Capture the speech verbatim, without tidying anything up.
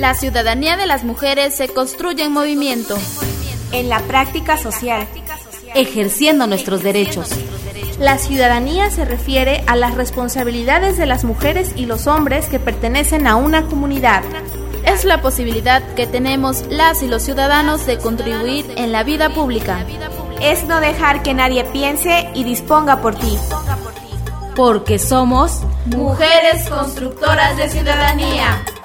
La ciudadanía de las mujeres se construye en movimiento, en la práctica social, ejerciendo nuestros derechos. La ciudadanía se refiere a las responsabilidades de las mujeres y los hombres que pertenecen a una comunidad. Es la posibilidad que tenemos las y los ciudadanos de contribuir en la vida pública. Es no dejar que nadie piense y disponga por ti. Porque somos mujeres constructoras de ciudadanía.